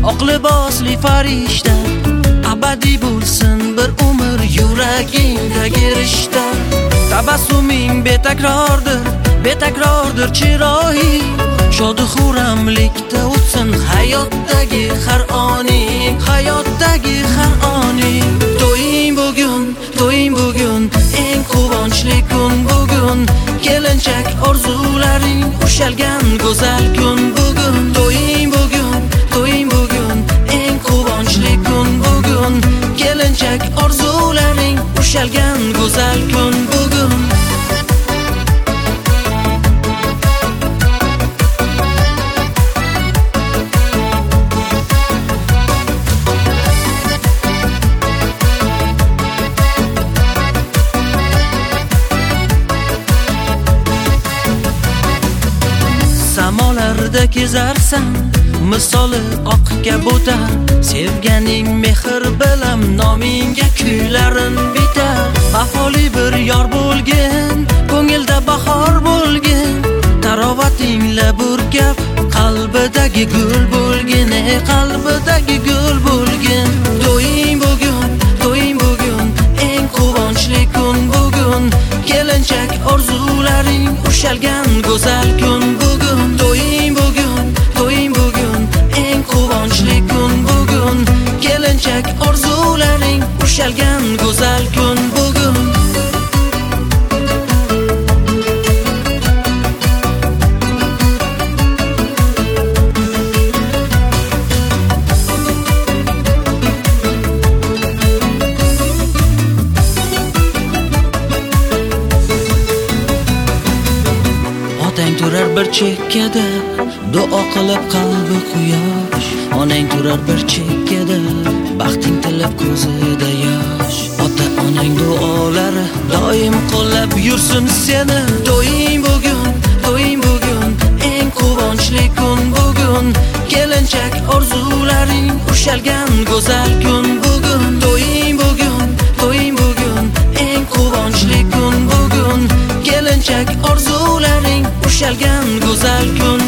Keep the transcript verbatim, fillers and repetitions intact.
oq libosli farishta, abadiy bo'lsin bir umr yuragingdagi rishta. Tabassuming betakrordir, betakrordir chiroying, shodi xuramlikda o'tsin hayotdagi har oning, hayotdagi har oning. To'ying bugun, to'ying bugun, eng quvonchli kun bugun, kelinchak orzularing ushalgan go'zal kun bugun. To'ying bugun, to'ying bugun, eng quvonchli kun bugun, kelinchak orzularing ushalgan go'zal kun bugun. Samolarda kezarsan, misoli oq kabutar, sevganing mehr bilan nomingga kuylarin bitar. Vafoli bir yor bo'lgin, ko'ngilda bahor bo'lgin, tarovatingla burkab qalbidagi gul bo'lgin, ey qalbidagi gul bo'lgin. To'ying bugun, to'ying bugun, eng quvonchli kun bugun, kelinchak orzularing ushalgan go'zal kun bugun. To'ying bugun, to'ying bugun, eng quvonchli kun bugun, kelinchak orzularing ushalgan go'zal kun bugun. Otang turar bir chekkada, duo qilib qalbi quyosh. Onang turar bir chekkada, baxting tilab ko'zida yosh. Ota onang duolari doim qo'llab yursin seni. To'ying bugun, to'ying bugun, eng quvonchli kun bugun, kelinchak orzularing ushalgan go'zal kun bugun. To'ying bugun, to'ying bugun, eng quvonchli kun bugun, kelinchak orzularing ushalgan go'zal kun